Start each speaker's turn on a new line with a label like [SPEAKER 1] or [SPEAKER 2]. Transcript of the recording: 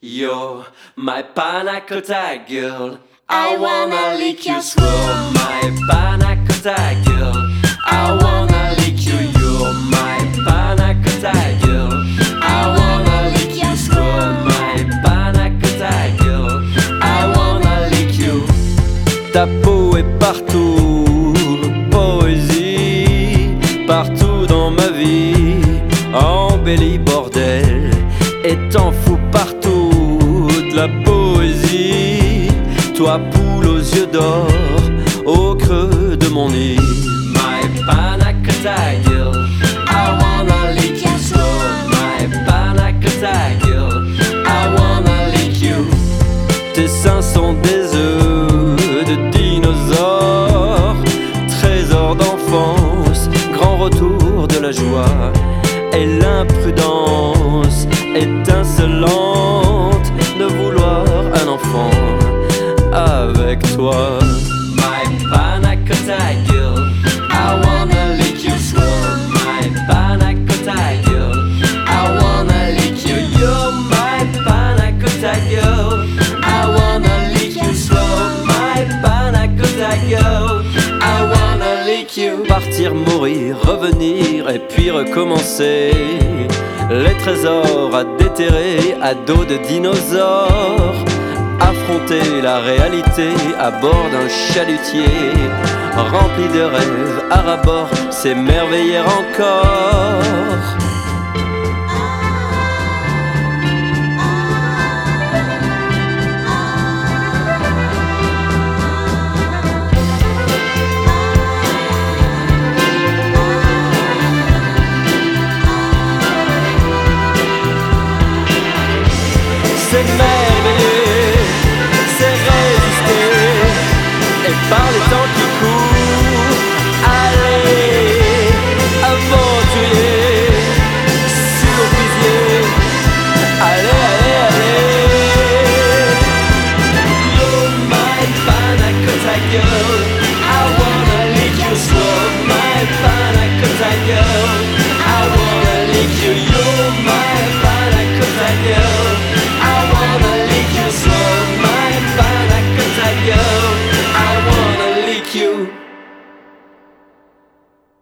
[SPEAKER 1] You're my panna cotta girl. I wanna lick you slow. My panna cotta girl. I wanna lick you. You're my panna cotta girl. I wanna lick you slow. My panna cotta girl. I wanna lick you. Ta peau est partout, poésie, partout dans ma vie, embellie bordel, et t'en fous partout de la poésie. Toi poule aux yeux d'or, au creux de mon nid. My panna cotta girl, I wanna lick you slow. My panna cotta girl, I wanna lick you. Tes seins sont des œufs de dinosaures, trésor d'enfance, grand retour de la joie. Et l'imprudence étincelante de vouloir un enfant avec toi. My panna cotta girl, I wanna lick you slow. My panna cotta girl, I wanna lick you. You're my panna cotta girl, I wanna lick you slow. My panna cotta girl, I wanna lick you. Partir, mourir, revenir et puis recommencer. Les trésors à déterrer à dos de dinosaures. Affronter la réalité à bord d'un chalutier rempli de rêves à ras-bord, s'émerveiller encore. C'est